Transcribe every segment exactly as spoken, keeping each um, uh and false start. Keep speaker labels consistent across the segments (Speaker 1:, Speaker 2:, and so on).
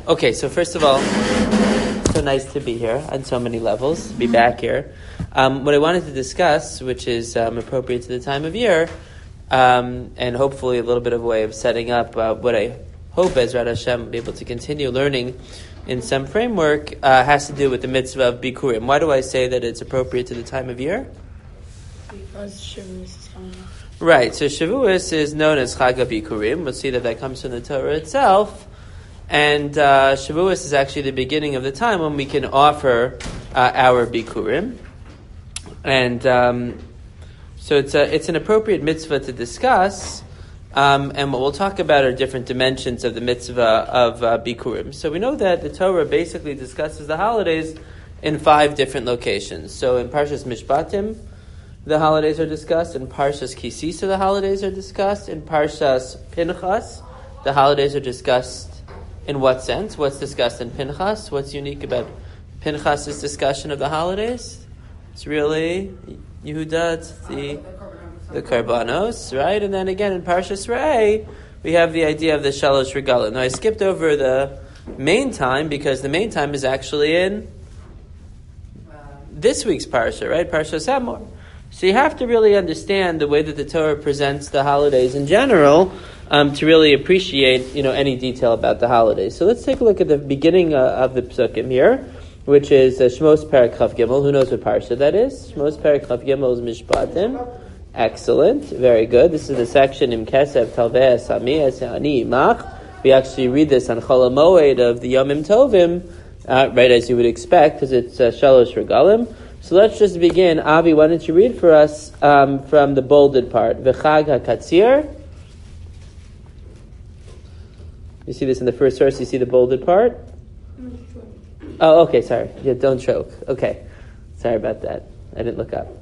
Speaker 1: Okay, so first of all, so nice to be here on so many levels, be back here. Um, what I wanted to discuss, which is um, appropriate to the time of year, um, and hopefully a little bit of a way of setting up uh, what I hope Ezrat Hashem will be able to continue learning in some framework, uh, has to do with the mitzvah of Bikurim. Why do I say that it's appropriate to the time of year?
Speaker 2: Because Shavuos is coming up.
Speaker 1: Right, so Shavuos is known as Chag HaBikurim. We'll see that that comes from the Torah itself. And uh, Shavuos is actually the beginning of the time when we can offer uh, our Bikurim. And um, so it's a, it's an appropriate mitzvah to discuss. Um, and what we'll talk about are different dimensions of the mitzvah of uh, Bikurim. So we know that the Torah basically discusses the holidays in five different locations. So in Parshas Mishpatim, the holidays are discussed. In Parshas Kisisa, the holidays are discussed. In Parshas Pinchas, the holidays are discussed. In what sense? What's discussed in Pinchas? What's unique about Pinchas' discussion of the holidays? It's really Yehuda, it's the the Karbanos, right? And then again in Parshas Re'eh, we have the idea of the Shalosh Regalim. Now I skipped over the main time because the main time is actually in this week's Parsha, right? Parshas Emor. So you have to really understand the way that the Torah presents the holidays in general um, to really appreciate, you know, any detail about the holidays. So let's take a look at the beginning uh, of the Psukim here, which is uh, Shmos Perek Chav Gimel. Who knows what Parsha that is? Shmos Perek Chav Gimel is Mishpatim. Excellent, very good. This is the section in Kesev Talveh Sami Ani Imach. We actually read this on Chol HaMoed of the Yomim Tovim, uh, right as you would expect, because it's uh, Shalosh Regalim. So let's just begin. Avi, why don't you read for us um, from the bolded part? V'chag hakatzir. You see this in the first verse. You see the bolded part. Oh, okay. Sorry. Yeah, don't choke. Okay. Sorry about that. I didn't look up.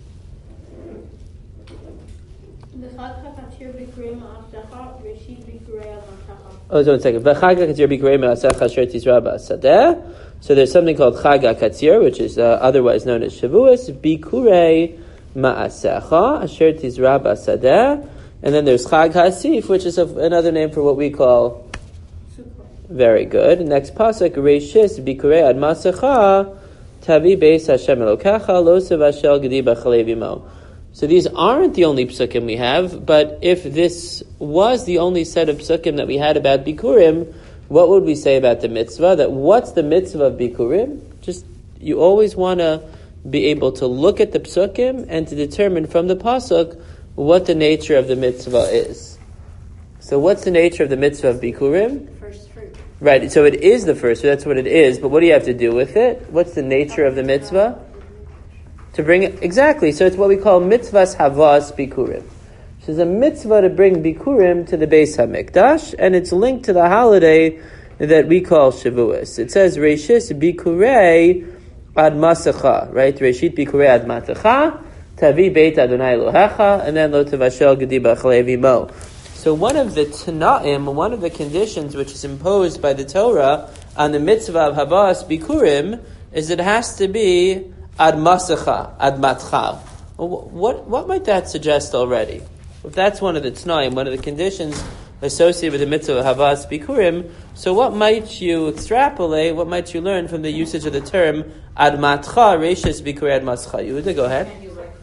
Speaker 1: Oh, so one second. V'chag hakatzir b'kurei me'asecha asher tizra b'asadeh. So there's something called Chag HaKatzir, which is uh, otherwise known as Shavuos, Bikurei Ma'asecha, Asher Tizra B'Asadeh, and then there's Chag HaSif, which is a, another name for what we call very good. Next pasuk, Reishis Bikurei Ad Masecha, Tavi Beis Hashem Elokecha, Losev Ashel Gedi B'Chalei V'Mo. So these aren't the only psukim we have, but if this was the only set of psukim that we had about Bikurim, what would we say about the mitzvah? That what's the mitzvah of Bikurim? Just, you always want to be able to look at the psukim and to determine from the pasuk what the nature of the mitzvah is. So what's the nature of the mitzvah of Bikurim?
Speaker 2: First fruit.
Speaker 1: Right, so it is the first, so that's what it is, but what do you have to do with it? What's the nature of the mitzvah? To bring it, exactly, so it's what we call mitzvahs havas Bikurim. So there's a mitzvah to bring Bikurim to the Beis HaMikdash, and it's linked to the holiday that we call Shavuos. It says, Reishis Bikurei Ad Masecha, right? Reishit Bikurei Ad Masecha, Tavi Beit Adonai Elohecha, and then Lo Tevashel Gedi B'Chalei V'Mo. So one of the Tanaim, one of the conditions which is imposed by the Torah on the mitzvah of Havas Bikurim is it has to be Ad Masecha, Ad Matcha. What, what might that suggest already? If that's one of the t'naim, one of the conditions associated with the mitzvah of Havas Bikurim, so what might you extrapolate, what might you learn from the usage of the term Ad Matcha, Reishis Bikurei Ad Mascha? Yehuda, go ahead.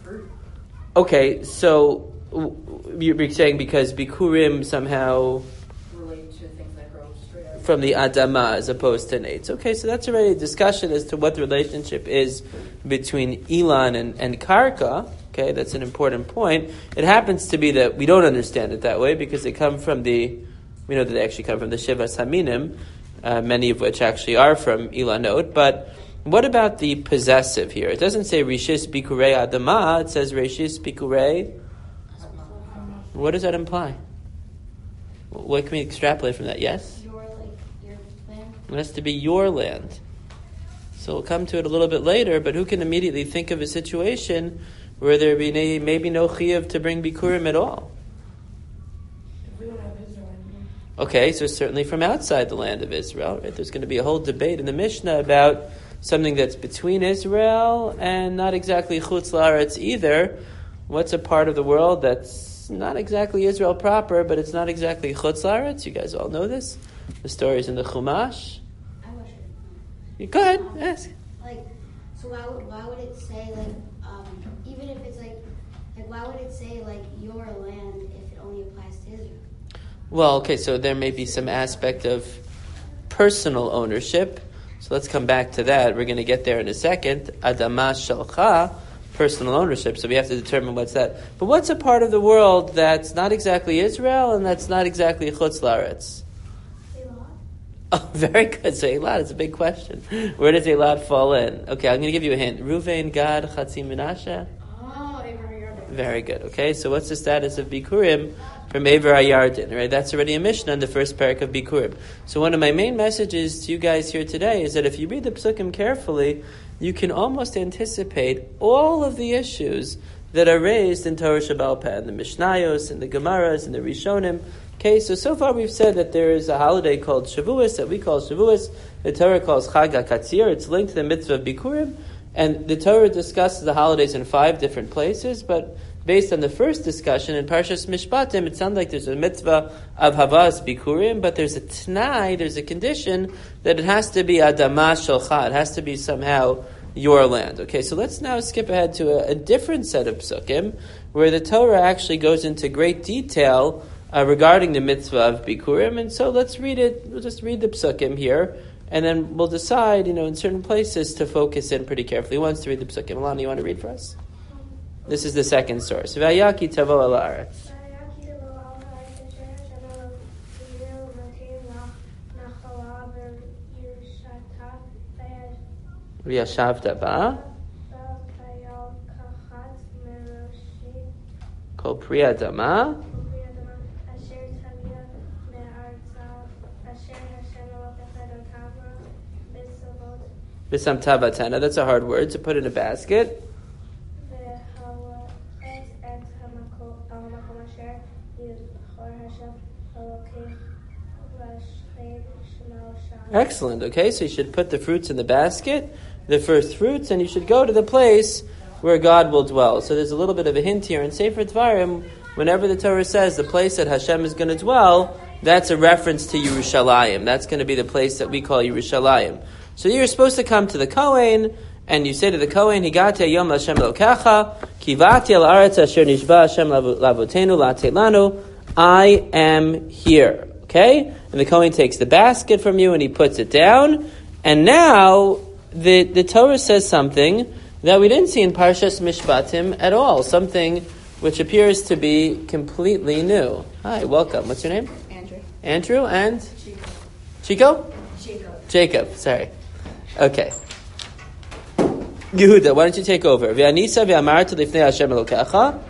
Speaker 1: Okay, so you're saying because Bikurim somehow
Speaker 3: relate to things that grow straight out
Speaker 1: from the Adama as opposed to Nates. Okay, so that's already a discussion as to what the relationship is between Ilan and, and Karka. Okay, that's an important point. It happens to be that we don't understand it that way because they come from the, we know that they actually come from the Shivas Haminim, uh, many of which actually are from Ilanot. But what about the possessive here? It doesn't say Rishis Bikurei Adama, it says Rishis Bikurei. What does that imply? What can we extrapolate from that? Yes?
Speaker 2: Your, like, your land.
Speaker 1: It has to be your land. So we'll come to it a little bit later, but who can immediately think of a situation where there be may, maybe no chiyuv to bring Bikurim at all?
Speaker 2: If we don't have Israel anymore.
Speaker 1: Okay, so certainly from outside the land of Israel, right? There's going to be a whole debate in the Mishnah about something that's between Israel and not exactly Chutz La'aretz either. What's a part of the world that's not exactly Israel proper, but it's not exactly Chutz La'aretz? You guys all know this. The stories in the Chumash.
Speaker 4: I wish it.
Speaker 1: Go ahead, ask.
Speaker 4: Like, so why would why would it say like um, even if it's like like why would it say like your land if it only applies to Israel?
Speaker 1: Well, okay, so there may be some aspect of personal ownership. So let's come back to that. We're going to get there in a second. Adama shalcha, personal ownership. So we have to determine what's that. But what's a part of the world that's not exactly Israel and that's not exactly Chutz La'aretz? Oh, very good. So Elad is a big question. Where does Elad fall in? Okay, I'm going to give you a hint. Ruvain, Gad, Chatzi, Menashe.
Speaker 2: Oh, Abraham.
Speaker 1: Very good. Okay, so what's the status of Bikurim from Ever HaYarden? Right, that's already a mission on the first parak of Bikurim. So one of my main messages to you guys here today is that if you read the Psukim carefully, you can almost anticipate all of the issues that are raised in Torah Shebaal Peh, in the Mishnayos, and the Gemaras, and the Rishonim. Okay, so so far we've said that there is a holiday called Shavuos that we call Shavuos. The Torah calls Chag HaKatzir. It's linked to the mitzvah of Bikurim. And the Torah discusses the holidays in five different places, but based on the first discussion in Parshas Mishpatim, it sounds like there's a mitzvah of Havas Bikurim, but there's a t'nai, there's a condition that it has to be Adama Shalcha. It has to be somehow your land. Okay, so let's now skip ahead to a, a different set of psukim, where the Torah actually goes into great detail uh, regarding the mitzvah of Bikurim. And so let's read it, we'll just read the psukim here, and then we'll decide, you know, in certain places to focus in pretty carefully. Who wants to read the psukim? Alana, you want to read for us? This is the second source. Vayaki tavo al haaretz. V'yashavta ba. Kol pri adama. B'sam tavatana. That's a hard word to put in a basket. Excellent. Okay, so you should put the fruits in the basket, the first fruits, and you should go to the place where God will dwell. So there's a little bit of a hint here in Sefer Dvarim. Whenever the Torah says the place that Hashem is going to dwell, that's a reference to Yerushalayim. That's going to be the place that we call Yerushalayim. So you're supposed to come to the Kohen, and you say to the Kohen, Higati Yom Hashem Elokecha, Kivati al Aretz Asher Nishba Hashem Lavotenu Latelanu. I am here. Okay? And the Kohen takes the basket from you and he puts it down. And now the, the Torah says something that we didn't see in Parshas Mishpatim at all. Something which appears to be completely new. Hi, welcome. What's your name?
Speaker 3: Andrew.
Speaker 1: Andrew and?
Speaker 3: Chico.
Speaker 1: Chico?
Speaker 3: Jacob.
Speaker 1: Jacob, sorry. Okay. Yehuda, why don't you take over? V'anisa v'amarta lifnei Hashem Elokecha.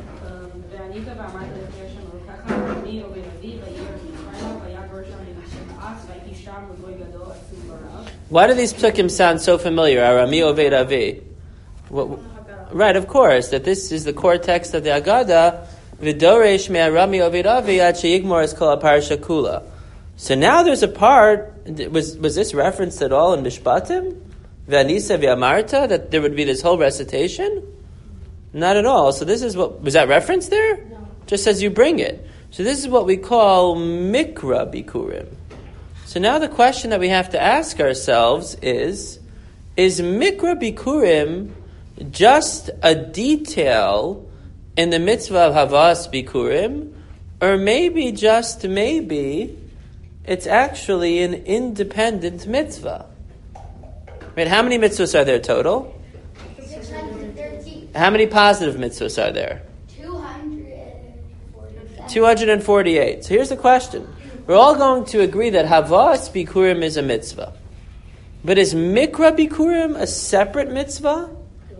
Speaker 1: Why do these psukim sound so familiar? Arami Oved Avi. What, right, of course, that this is the core text of the Agada. V'doresh me'arami Oved Avi ad she'yigmor es kol ha'parsha kula. So now there's a part, was was this referenced at all in Mishpatim? V'anisa v'amarta, that there would be this whole recitation? Not at all. So this is what, was that referenced there?
Speaker 4: No.
Speaker 1: Just says you bring it. So this is what we call Mikra Bikurim. So now the question that we have to ask ourselves is, is Mikra Bikurim just a detail in the mitzvah of Havas Bikurim, or maybe, just maybe, it's actually an independent mitzvah? Right? How many mitzvahs are there total?
Speaker 4: six hundred thirteen.
Speaker 1: How many positive mitzvahs are there?
Speaker 4: two hundred forty-seven.
Speaker 1: two hundred forty-eight. So here's the question. We're all going to agree that Havas Bikurim is a mitzvah. But is Mikra Bikurim a separate mitzvah?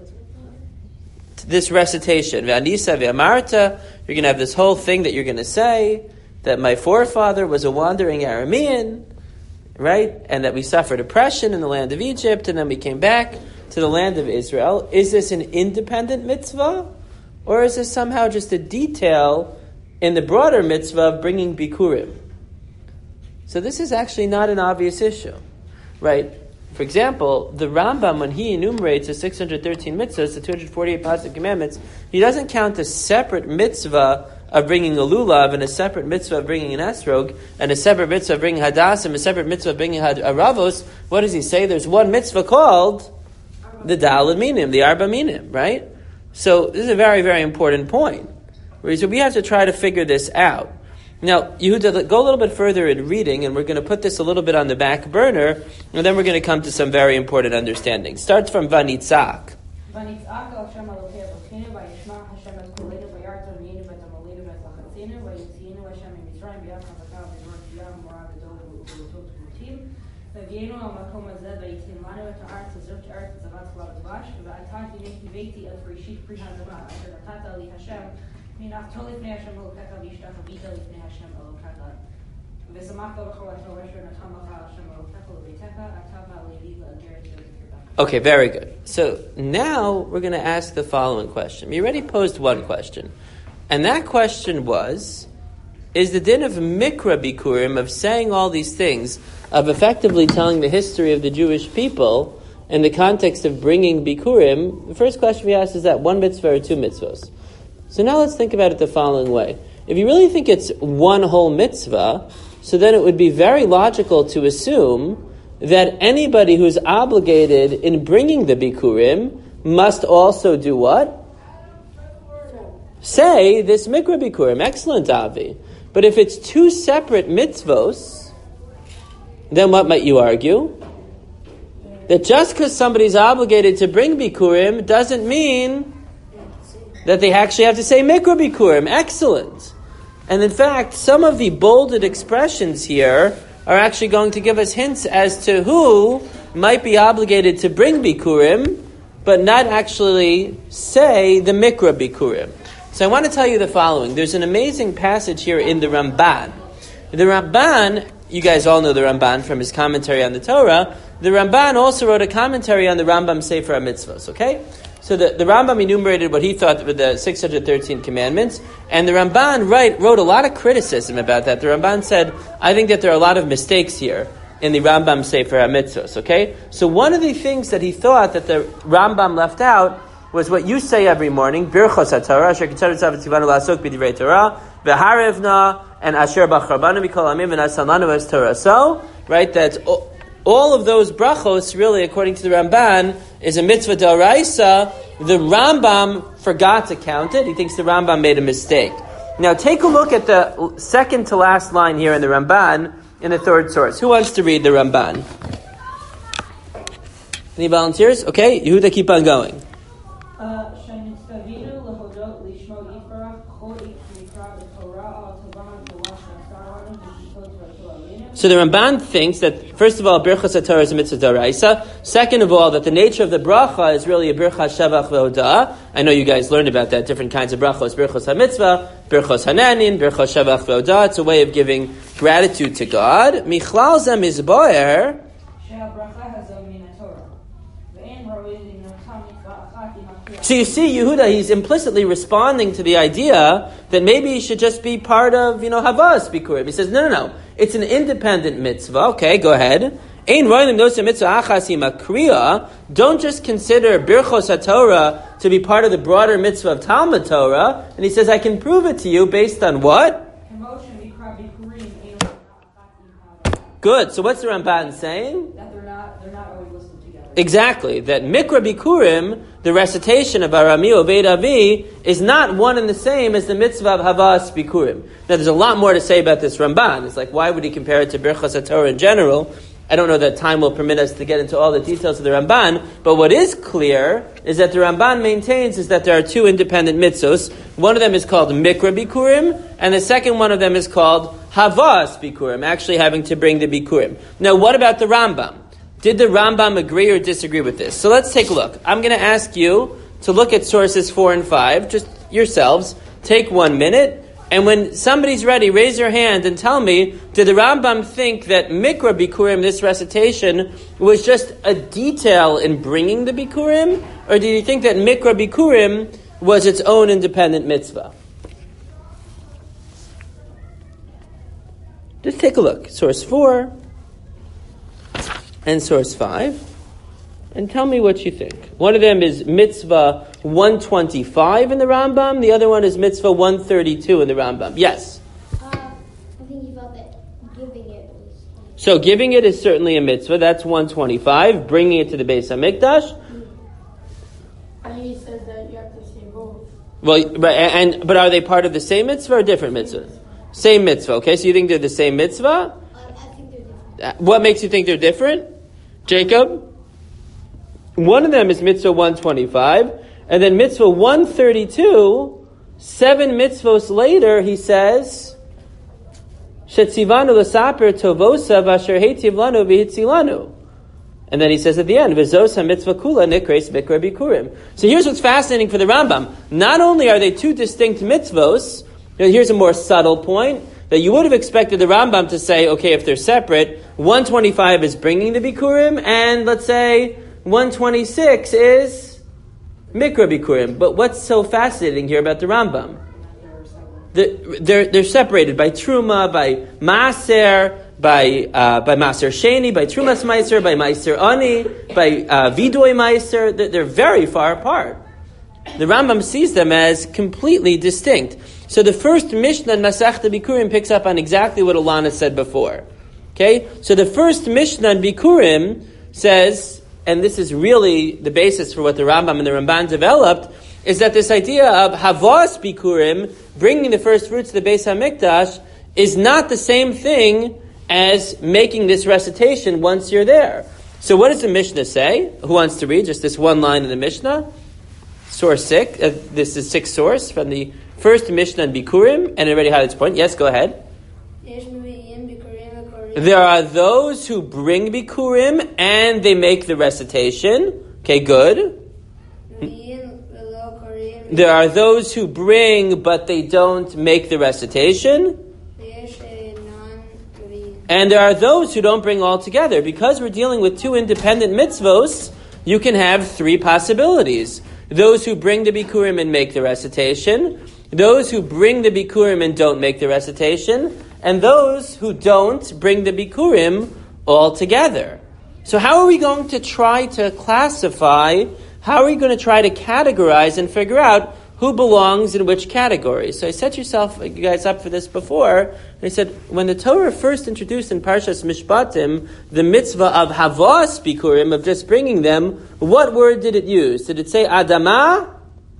Speaker 1: This recitation, V'anisa v'amarta, you're going to have this whole thing that you're going to say, that my forefather was a wandering Aramean, right? And that we suffered oppression in the land of Egypt, and then we came back to the land of Israel. Is this an independent mitzvah? Or is this somehow just a detail in the broader mitzvah of bringing Bikurim? So this is actually not an obvious issue, right? For example, the Rambam, when he enumerates the six hundred thirteen mitzvahs, the two hundred forty-eight positive commandments, he doesn't count a separate mitzvah of bringing a lulav, and a separate mitzvah of bringing an esrog, and a separate mitzvah of bringing hadas, and a separate mitzvah of bringing had- aravos, what does he say? There's one mitzvah called the daled minim, the arba minim, right? So this is a very, very important point. So we have to try to figure this out. Now, Yehuda, go a little bit further in reading, and we're going to put this a little bit on the back burner, and then we're going to come to some very important understanding. Starts from Vanitzak.
Speaker 5: ויצעק על שם אלוקי אבותינו, וישמע השם את קולנו, ויראת עמנו ואת עמלנו ואת לחצינו, ויוציאנו השם ממצרים ביד חזקה ובנור תביעה ומורה גדול ובלוטות תמותים, והביאנו על המקום הזה, וייתן לנו את הארץ הזאת, ארץ זבת חלב ודבש, ואתה הבאתי את ראשית פרי האדמה, אשר נתת לי השם, מנחתו לפני השם אלוקיך, והשתחווית לפני השם אלוקיך. ושמחת בכל התורה אשר נתן לך השם אלוקיך לביתך, אתה והלוי לאגרת בקרבך.
Speaker 1: Okay, very good. So now we're going to ask the following question. We already posed one question. And that question was, is the din of mikra bikurim, of saying all these things, of effectively telling the history of the Jewish people in the context of bringing bikurim, the first question we asked is that one mitzvah or two mitzvahs? So now let's think about it the following way. If you really think it's one whole mitzvah, so then it would be very logical to assume that anybody who's obligated in bringing the bikurim must also do what? Say this mikra bikurim. Excellent, Avi. But if it's two separate mitzvos, then what might you argue? That just because somebody's obligated to bring bikurim doesn't mean that they actually have to say mikra bikurim. Excellent. And in fact, some of the bolded expressions here are actually going to give us hints as to who might be obligated to bring bikurim, but not actually say the mikra bikurim. So I want to tell you the following. There's an amazing passage here in the Ramban. The Ramban, you guys all know the Ramban from his commentary on the Torah. The Ramban also wrote a commentary on the Rambam Sefer HaMitzvos, okay? So the, the Rambam enumerated what he thought were the six hundred thirteen commandments, and the Ramban right, wrote a lot of criticism about that. The Ramban said, I think that there are a lot of mistakes here in the Rambam Sefer HaMitzvos, okay? So one of the things that he thought that the Rambam left out was what you say every morning, Birchos HaTorah, Asher Kitzad Tzavah Tzivanu La'asok B'divrei Torah, V'harevna, and Asher B'charbanu Mikol Amim V'nasan Lanu Es Torah. So, right, that's all of those brachos, really, according to the Ramban, is a mitzvah d'oraisa. The Rambam forgot to count it. He thinks the Rambam made a mistake. Now, take a look at the second to last line here in the Ramban, in the third source. Who wants to read the Ramban? Any volunteers? Okay, Yehuda, keep on going. So the Ramban thinks that, first of all, Birchas HaTorah is a mitzvah d'oraisa. Second of all, that the nature of the bracha is really a Birchas Shevach V'Hoda'ah. I know you guys learned about that, different kinds of brachos. Birchos HaMitzvah, Birchos HaNanin, Birchos Shevach V'Hoda'ah. It's a way of giving gratitude to God. Michlal Zeh Mizboer. So you see, Yehuda, he's implicitly responding to the idea that maybe he should just be part of, you know, Havas Bikurim. He says, no, no, no. It's an independent mitzvah. Okay, go ahead. Don't just consider Birchos HaTorah to be part of the broader mitzvah of Talmud Torah. And he says, I can prove it to you based on what? Good. So what's the Ramban saying?
Speaker 5: That they're not, they're not always listed together.
Speaker 1: Exactly. That Mikra Bikurim, the recitation of Arami Obed Avi, is not one and the same as the mitzvah of Havas Bikurim. Now, there's a lot more to say about this Ramban. It's like, why would he compare it to Birchas HaTorah in general? I don't know that time will permit us to get into all the details of the Ramban, but what is clear is that the Ramban maintains is that there are two independent mitzvos. One of them is called Mikra Bikurim, and the second one of them is called Havas Bikurim, actually having to bring the Bikurim. Now, what about the Rambam? Did the Rambam agree or disagree with this? So let's take a look. I'm going to ask you to look at sources four and five, just yourselves. Take one minute, and when somebody's ready, raise your hand and tell me, did the Rambam think that Mikra Bikurim, this recitation, was just a detail in bringing the Bikurim? Or did you think that Mikra Bikurim was its own independent mitzvah? Just take a look. Source four and source five. and tell me what you think. One of them is mitzvah one twenty-five in the Rambam. The other one is mitzvah one thirty-two in the Rambam. Yes?
Speaker 4: Uh, I think you felt that giving it was...
Speaker 1: So giving it is certainly a mitzvah. That's one twenty-five. Bringing it to the Beis HaMikdash.
Speaker 2: And he says that you have to say both.
Speaker 1: Well, but, and, but are they part of the same mitzvah or different mitzvah? Same mitzvah. Okay, so you think they're the same mitzvah?
Speaker 4: Uh, I think they're different.
Speaker 1: What makes you think they're different? Jacob? One of them is mitzvah one twenty-five, and then mitzvah one thirty-two, seven mitzvos later, he says, Shetzivanu l'saper tovosa v'asher heitiv lanu v'hitzilanu. And then he says at the end, V'zos ha-mitzvah kula nikres mikra bikurim. So here's what's fascinating for the Rambam. Not only are they two distinct mitzvos, here's a more subtle point, that you would have expected the Rambam to say, okay, if they're separate, one twenty-five is bringing the bikurim, and let's say one twenty-six is mikra bikurim. But what's so fascinating here about the Rambam? The, they're, they're separated by truma, by maaser, by uh, by maaser sheni, by trumas meiser, by meiser ani, by uh, vidoy meiser. They're, they're very far apart. The Rambam sees them as completely distinct. So the first Mishnah in Masechta Bikurim picks up on exactly what Alana said before. Okay? So the first Mishnah in Bikurim says, and this is really the basis for what the Rambam and the Ramban developed, is that this idea of Havas Bikurim, bringing the first fruits to the Beis HaMikdash, is not the same thing as making this recitation once you're there. So what does the Mishnah say? Who wants to read just this one line in the Mishnah? Source six. Uh, this is sixth source from the first Mishnah in Bikurim, and it already had its point. Yes, go ahead. There are those who bring Bikurim and they make the recitation. Okay, good. There are those who bring but they don't make the recitation. And there are those who don't bring all together. Because we're dealing with two independent mitzvos, you can have three possibilities. Those who bring the Bikurim and make the recitation, those who bring the Bikurim and don't make the recitation, and those who don't bring the Bikurim all together. So how are we going to try to classify, how are we going to try to categorize and figure out who belongs in which category? So I set yourself, you guys up for this before, and I said, when the Torah first introduced in Parshas Mishpatim the mitzvah of Havas Bikurim, of just bringing them, what word did it use? Did it say Adama?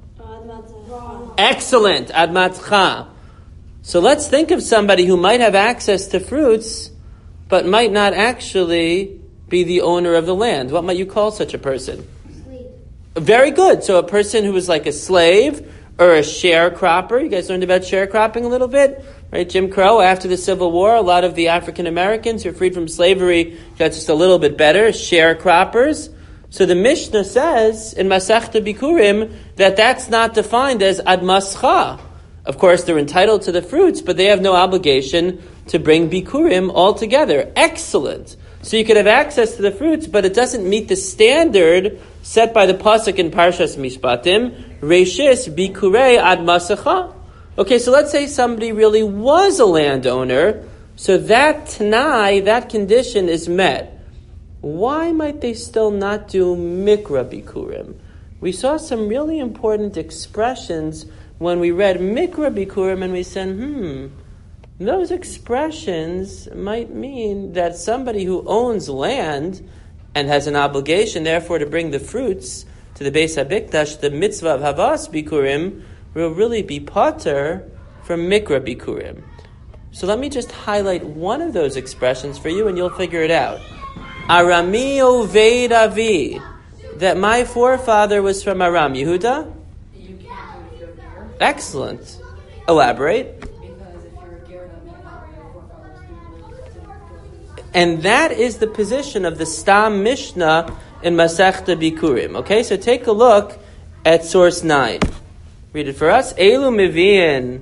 Speaker 1: Excellent, Admatcha. So let's think of somebody who might have access to fruits, but might not actually be the owner of the land. What might you call such a person?
Speaker 4: Slave.
Speaker 1: Very good. So a person who was like a slave or a sharecropper. You guys learned about sharecropping a little bit, right? Jim Crow, after the Civil War, a lot of the African Americans who were freed from slavery got just a little bit better, sharecroppers. So the Mishnah says in Masechta Bikurim that that's not defined as admascha. Of course, they're entitled to the fruits, but they have no obligation to bring Bikurim altogether. Excellent. So you could have access to the fruits, but it doesn't meet the standard set by the pasuk in Parshas Mishpatim, Reishis Bikurei ad Masacha. Okay, so let's say somebody really was a landowner, so that Tanai, that condition is met. Why might they still not do Mikra Bikurim? We saw some really important expressions when we read Mikra Bikurim and we said, hmm, those expressions might mean that somebody who owns land and has an obligation, therefore, to bring the fruits to the Beis HaMikdash, the mitzvah of Havas Bikurim, will really be pater from Mikra Bikurim. So let me just highlight one of those expressions for you and you'll figure it out. Arami Oved Avi, that my forefather was from Aram. Yehuda?
Speaker 3: You can't do it if you're a ger.
Speaker 1: Excellent. Elaborate.
Speaker 3: Because if you're a ger, that means that your forefathers didn't do it.
Speaker 1: And that is the position of the Stam Mishnah in Masechta Bikurim. Okay, so take a look at source nine. Read it for us. Elu Mivian.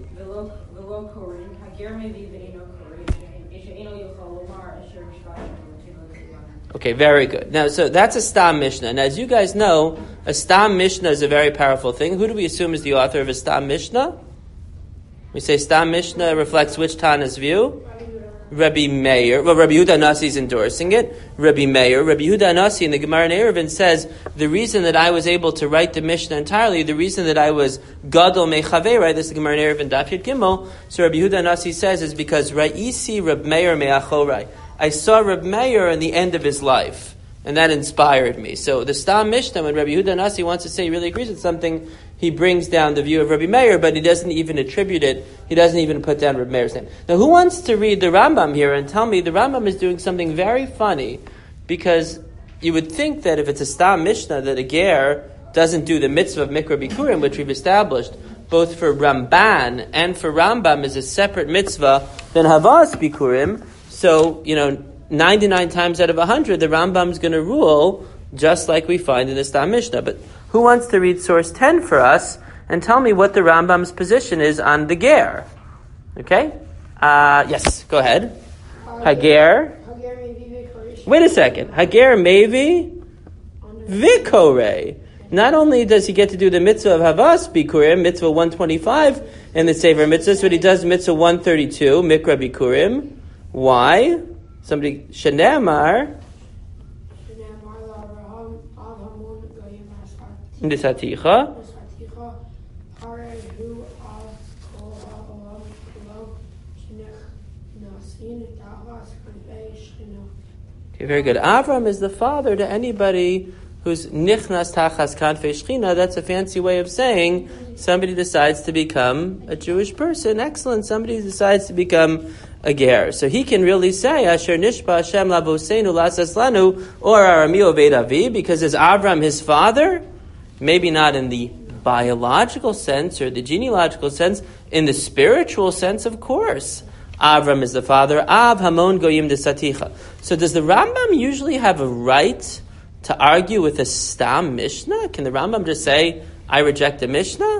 Speaker 1: Okay, very good. Now, so that's a Stam Mishnah. And as you guys know, a Stam Mishnah is a very powerful thing. Who do we assume is the author of a Stam Mishnah? We say Stam Mishnah reflects which Tana's view? Rabbi Meir, well, Rabbi Yehuda Nasi is endorsing it. Rabbi Meir, Rabbi Yehuda Nasi in the Gemara in Eruvin says, the reason that I was able to write the Mishnah entirely, the reason that I was Gadol Mechavei, right, this is the Gemara in Eruvin, Daf Yud Gimel, so Rabbi Yehuda Nasi says, is because Ra'isi Rab Meir Me'achorai. I saw Rab Meir in the end of his life, and that inspired me. So the Stam Mishnah, when Rabbi Yehuda Nasi wants to say he really agrees with something, he brings down the view of Rabbi Meir, but he doesn't even attribute it. He doesn't even put down Rabbi Meir's name. Now, who wants to read the Rambam here and tell me the Rambam is doing something very funny? Because you would think that if it's a Stam Mishnah, that a ger doesn't do the mitzvah of Mikra Bikurim, which we've established, both for Ramban and for Rambam is a separate mitzvah than Havas Bikurim. So, you know, ninety-nine times out of one hundred, the Rambam's going to rule just like we find in the Stam Mishnah. But who wants to read source ten for us and tell me what the Rambam's position is on the ger? Okay? Uh, yes, go ahead. Hager. Wait a second. Hager Mevi Vikore. Not only does he get to do the mitzvah of Havas Bikurim, mitzvah one twenty-five in the Sefer Mitzvahs, but he does mitzvah one thirty-two, Mikra Bikurim. Why? Somebody, Shanamar. Nisaticha. Okay, very good. Avram is the father to anybody who's nichnas tachas kanfei shchina. That's a fancy way of saying somebody decides to become a Jewish person. Excellent. Somebody decides to become a ger. So he can really say, Asher nishpa Hashem lavoseinu lasas lanu, or Arami Oved Avi, because is Avram his father? Maybe not in the biological sense or the genealogical sense. In the spiritual sense, of course. Avram is the father. Av Hamon Goyim Desaticha. So does the Rambam usually have a right to argue with a Stam Mishnah? Can the Rambam just say, I reject the Mishnah?
Speaker 2: No.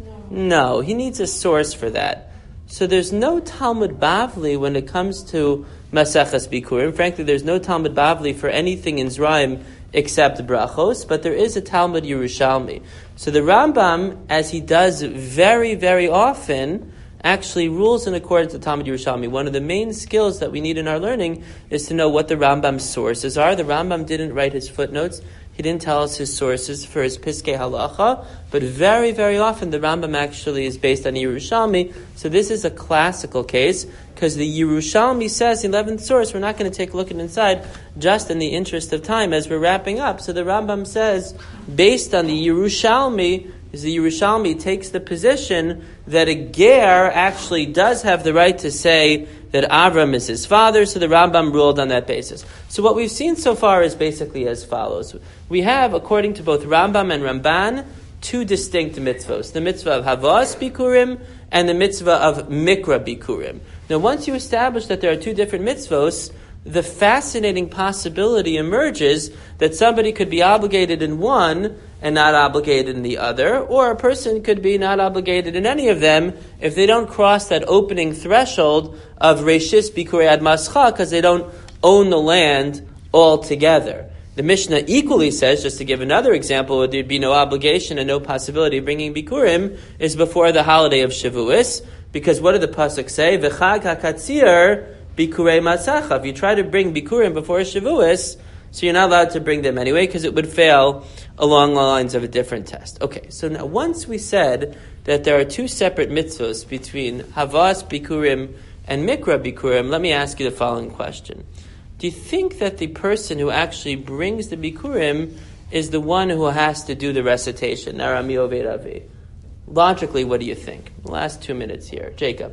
Speaker 1: No, he needs a source for that. So there's no Talmud Bavli when it comes to Maseches Bikurim. Frankly, there's no Talmud Bavli for anything in Zraim except brachos, but there is a Talmud Yerushalmi. So the Rambam, as he does very, very often, actually rules in accordance with Talmud Yerushalmi. One of the main skills that we need in our learning is to know what the Rambam's sources are. The Rambam didn't write his footnotes. He didn't tell us his sources for his Piskei Halacha, but very, very often the Rambam actually is based on Yerushalmi. So this is a classical case, because the Yerushalmi says, the eleventh source, we're not going to take a look at inside, just in the interest of time as we're wrapping up. So the Rambam says, based on the Yerushalmi, is the Yerushalmi takes the position that a ger actually does have the right to say that Avram is his father, so the Rambam ruled on that basis. So what we've seen so far is basically as follows. We have, according to both Rambam and Ramban, two distinct mitzvos. The mitzvah of Havas Bikurim and the mitzvah of Mikra Bikurim. Now once you establish that there are two different mitzvos, the fascinating possibility emerges that somebody could be obligated in one and not obligated in the other, or a person could be not obligated in any of them if they don't cross that opening threshold of Reshis Bikurei Ad Mascha, because they don't own the land altogether. The Mishnah equally says, just to give another example, where there'd be no obligation and no possibility of bringing Bikurim, is before the holiday of Shavuos, because what did the pasuk say? V'chag hakatzir Bikurei Matzacha. If you try to bring Bikurim before Shavuos, so you're not allowed to bring them anyway, because it would fail along the lines of a different test. Okay, so now once we said that there are two separate mitzvahs between Havas Bikurim and Mikra Bikurim, let me ask you the following question. Do you think that the person who actually brings the Bikurim is the one who has to do the recitation? Narami Oved Avi. Logically, what do you think? Last two minutes here. Jacob.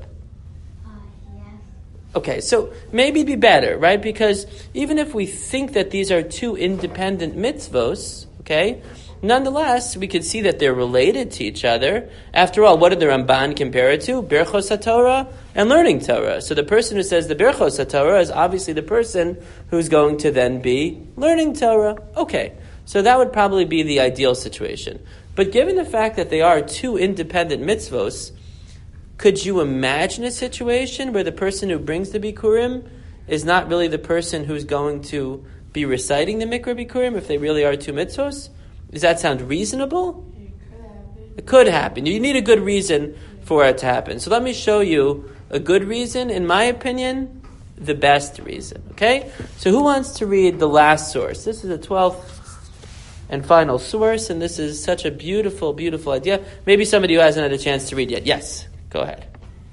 Speaker 1: Okay, so maybe it'd be better, right? Because even if we think that these are two independent mitzvos, okay, nonetheless, we could see that they're related to each other. After all, what did the Ramban compare it to? Birchos HaTorah and learning Torah. So the person who says the Birchos HaTorah is obviously the person who's going to then be learning Torah. Okay, so that would probably be the ideal situation. But given the fact that they are two independent mitzvos, could you imagine a situation where the person who brings the Bikurim is not really the person who's going to be reciting the Mikra Bikurim if they really are two mitzvos? Does that sound reasonable?
Speaker 2: It could happen.
Speaker 1: It could happen. You need a good reason for it to happen. So let me show you a good reason, in my opinion, the best reason. Okay? So who wants to read the last source? This is the twelfth and final source, and this is such a beautiful, beautiful idea. Maybe somebody who hasn't had a chance to read yet. Yes, go ahead.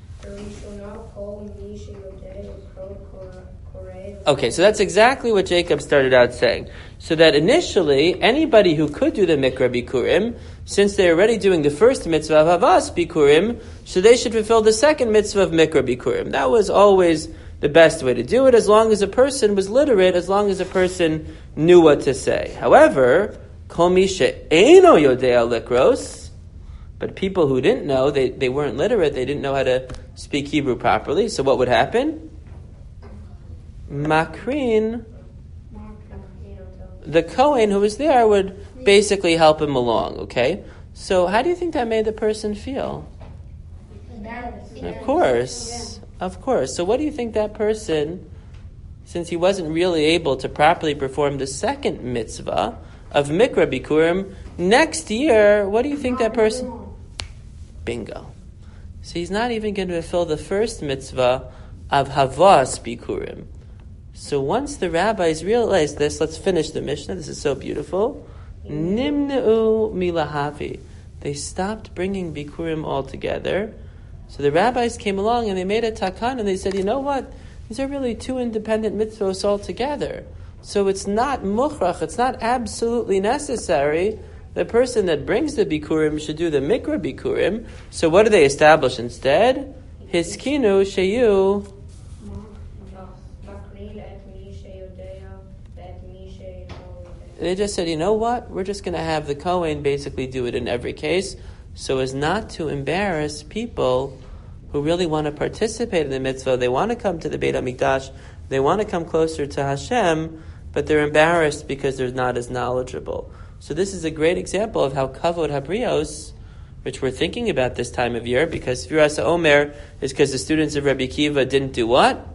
Speaker 1: Okay, so that's exactly what Jacob started out saying. So that initially, anybody who could do the Mikra Bikurim, since they're already doing the first mitzvah of Havas Bikurim, so they should fulfill the second mitzvah of Mikra Bikurim. That was always the best way to do it, as long as a person was literate, as long as a person knew what to say. However, Kol mi she'eino yodea likros, but people who didn't know, they, they weren't literate, they didn't know how to speak Hebrew properly, so what would happen? Makrin, the Kohen who was there would basically help him along, okay? So how do you think that made the person feel? Of course, of course. So what do you think that person, since he wasn't really able to properly perform the second mitzvah of Mikra Bikurim, next year, what do you think that person... Bingo. So he's not even going to fulfill the first mitzvah of Havas Bikurim. So once the rabbis realized this, let's finish the Mishnah. This is so beautiful. Nimneu milahavi. They stopped bringing Bikurim altogether. So the rabbis came along and they made a takan and they said, you know what? These are really two independent mitzvahs altogether. So it's not mukhrach, it's not absolutely necessary. The person that brings the Bikurim should do the Mikra Bikurim. So what do they establish instead? Hiskinu sheyu. They just said, you know what? We're just going to have the Kohen basically do it in every case so as not to embarrass people who really want to participate in the mitzvah. They want to come to the Beit HaMikdash. They want to come closer to Hashem, but they're embarrassed because they're not as knowledgeable. So this is a great example of how Kavod Habrios, which we're thinking about this time of year, because Firas Omer is because the students of Rabbi Kiva didn't do what?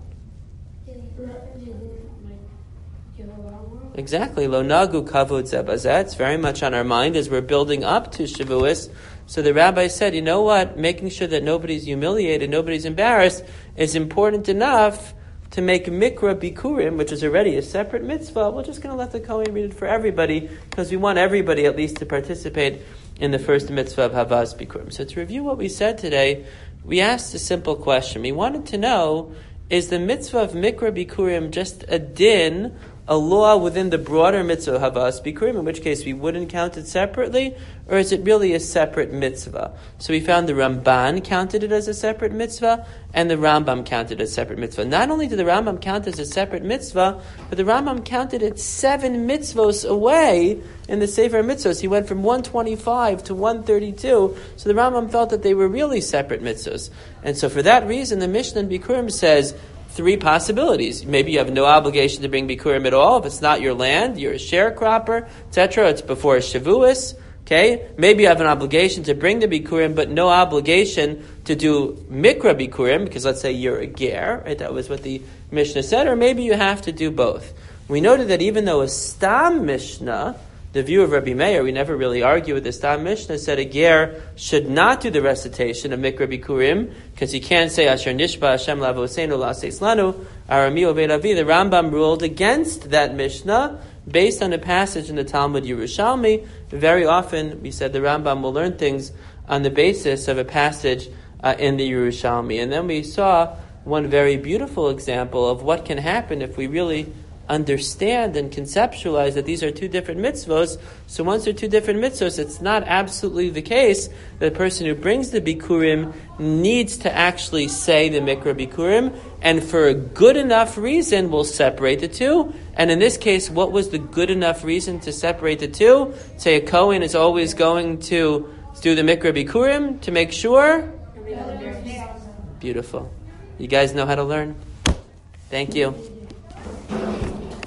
Speaker 1: Exactly. Lo nagu kavod zebazeh. It's very much on our mind as we're building up to Shavuos. So the rabbi said, you know what? Making sure that nobody's humiliated, nobody's embarrassed, is important enough to make Mikra Bikurim, which is already a separate mitzvah. We're just going to let the Kohen read it for everybody because we want everybody at least to participate in the first mitzvah of Havas Bikurim. So to review what we said today, we asked a simple question. We wanted to know, is the mitzvah of Mikra Bikurim just a din, a law within the broader mitzvah of Havas Bikurim, in which case we wouldn't count it separately, or is it really a separate mitzvah? So we found the Ramban counted it as a separate mitzvah, and the Rambam counted it as a separate mitzvah. Not only did the Rambam count it as a separate mitzvah, but the Rambam counted it seven mitzvos away in the Sefer Mitzvos. He went from one twenty-five to one thirty-two, so the Rambam felt that they were really separate mitzvos. And so for that reason, the Mishnah in Bikurim says, three possibilities. Maybe you have no obligation to bring Bikurim at all. If it's not your land, you're a sharecropper, et cetera. It's before Shavuos. Okay? Maybe you have an obligation to bring the Bikurim, but no obligation to do Mikra Bikurim, because let's say you're a ger, right? That was what the Mishnah said. Or maybe you have to do both. We noted that even though a Stam Mishnah, the view of Rabbi Meir, we never really argue with the Stam Mishnah, said a ger should not do the recitation of Mikra Bikurim, because he can't say Asher Nishba Hashem Lavoseinu Laseis Lanu Arami Oved Avi. The Rambam ruled against that Mishnah based on a passage in the Talmud Yerushalmi. Very often, we said the Rambam will learn things on the basis of a passage uh, in the Yerushalmi. And then we saw one very beautiful example of what can happen if we really understand and conceptualize that these are two different mitzvos. So once they're two different mitzvos, it's not absolutely the case that the person who brings the Bikurim needs to actually say the Mikra Bikurim, and for a good enough reason will separate the two. And in this case, what was the good enough reason to separate the two? Say a Kohen is always going to do the Mikra Bikurim to make sure? Beautiful. You guys know how to learn? Thank you.